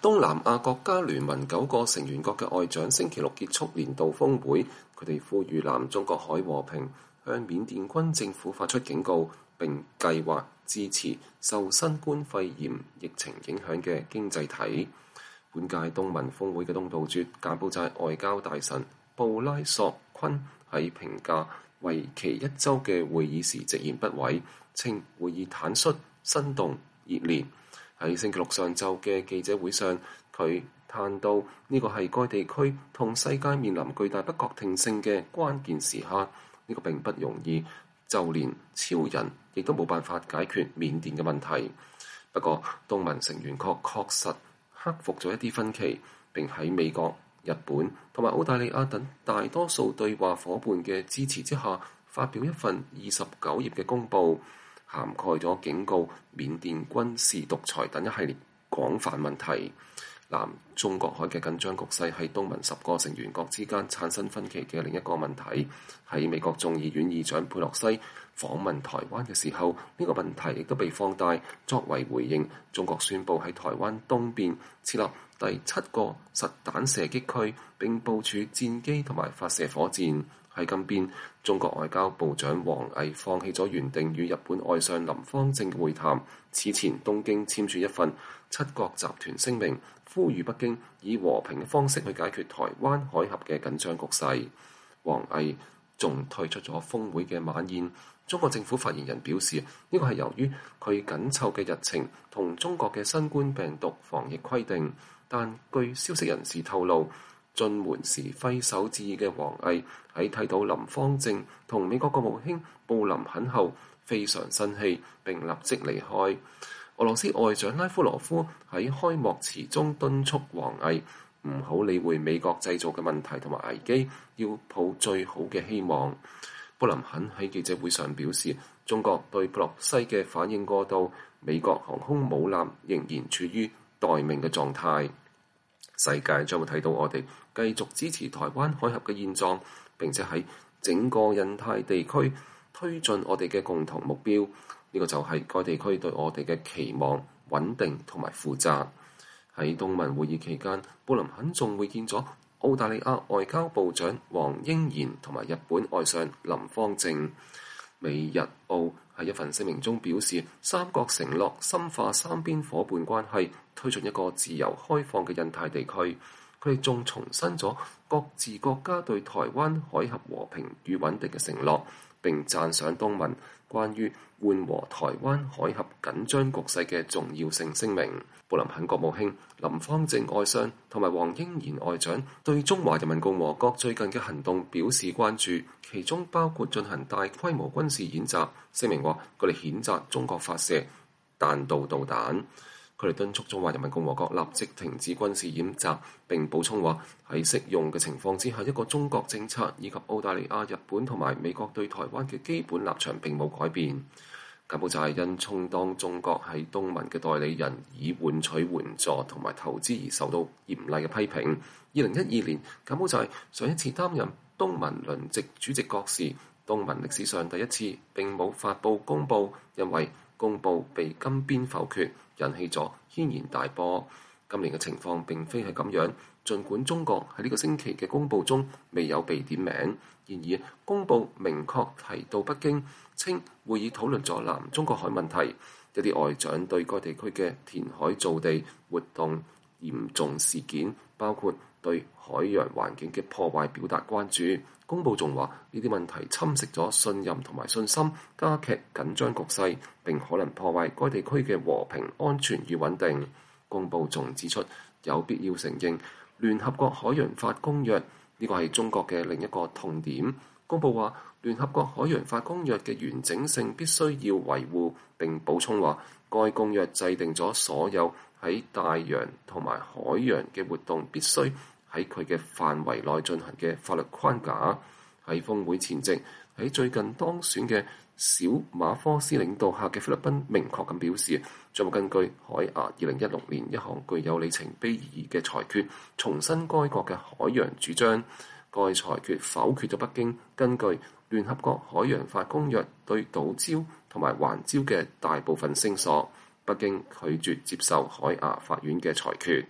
東南亞國家聯盟9個成員國嘅外長星期六結束年度峰會，佢哋呼籲南中國海和平，向緬甸軍政府發出警告，並計劃支持受新冠肺炎疫情影響嘅經濟體。本屆東盟峰會嘅東道主柬埔寨外交大臣布拉索昆喺評價為期1週嘅會議時直言不諱，稱會議坦率、生動、熱烈。喺星期六上晝嘅記者會上，佢談到呢個係該地區同世界面臨巨大不確定性嘅關鍵時刻，呢個並不容易，就連超人亦都冇辦法解決緬甸嘅問題。不過，東盟成員國確實克服咗一啲分歧，並喺美國、日本同埋澳大利亞等大多數對話夥伴嘅支持之下，發表一份29頁嘅公報，涵蓋咗警告緬甸軍事獨裁等一系列廣泛問題。南中國海嘅緊張局勢係東盟10個成員國之間產生分歧嘅另一個問題。喺美國眾議院議長佩洛西訪問台灣嘅時候，呢個問題亦都被放大。作為回應，中國宣布喺台灣東邊設立第7個實彈射擊區，並部署戰機同埋發射火箭。喺金邊，中國外交部長王毅放棄咗原定與日本外相林芳正嘅會談。此前東京簽署一份7國集團聲明，呼籲北京以和平嘅方式去解決台灣海峽嘅緊張局勢。王毅仲退出咗峰會嘅晚宴。中國政府發言人表示，呢個係由於佢緊湊嘅日程同中國嘅新冠病毒防疫規定。但據消息人士透露，進門時揮手致意嘅王毅喺睇到林芳正同美國國務卿布林肯後非常生氣，並立即離開。俄羅斯外長拉夫羅夫喺開幕詞中敦促王毅唔好理會美國製造嘅問題同埋危機，要抱最好嘅希望。布林肯喺記者會上表示，中國對佩洛西嘅反應過度，美國航空母艦仍然處於待命嘅狀態。世界將會睇到我哋繼續支持台灣海峽嘅現狀，並且喺整個印太地區推進我哋嘅共同目標。呢個就係該地區對我哋嘅期望、穩定同埋負責。喺東盟會議期間，布林肯仲會見咗澳大利亞外交部長黃英賢同埋日本外相林芳正。美日澳喺一份聲明中表示，三國承諾深化三邊夥伴關係，推進一個自由開放嘅印太地區。佢哋仲重申咗各自國家對台灣海峽和平與穩定嘅承諾，並讚賞東盟關於緩和台灣海峽緊張局勢嘅重要性聲明。布林肯國務卿林芳正外相同埋黃英賢外長對中華人民共和國最近嘅行動表示關注，其中包括進行大規模軍事演習。聲明話佢哋譴責中國發射彈道導彈，佢哋敦促中華人民共和國立即停止軍事演習，並補充話喺適用嘅情況之下，一個中國政策以及澳大利亞、日本同埋美國對台灣嘅基本立場並冇改變。柬埔寨因充當中國喺東盟嘅代理人，以換取援助同埋投資而受到嚴厲嘅批評。2012年，柬埔寨上一次擔任東盟輪值主席國時，東盟歷史上第一次並冇發布公報，因為公報被金邊否決，引起咗軒然大波。今年嘅情況並非係咁樣，儘管中國喺呢個星期嘅公報中未有被點名，然而公報明確提到北京，稱會議討論咗南中國海問題，一啲外長對該地區嘅填海造地活動嚴重事件，包括對海洋環境嘅破壞表達關注。公報仲話呢啲問題侵蝕咗信任同埋信心，加劇緊張局勢，並可能破壞該地區嘅和平、安全與穩定。公報仲指出，有必要承認聯合國海洋法公約，呢個係中國嘅另一個痛點。公報話，聯合國海洋法公約嘅完整性必須要維護，並補充話，該公約制定咗所有喺大洋同埋海洋嘅活動必須喺佢嘅範圍內進行嘅法律框架。喺峰會前夕，喺最近當選嘅小馬科斯領導下嘅菲律賓明確咁表示，將會根據海牙2016年一項具有里程碑意義嘅裁決，重申該國嘅海洋主張。該裁決否決咗北京根據聯合國海洋法公約對島礁同埋環礁嘅大部分聲索。北京拒絕接受海牙法院嘅裁決。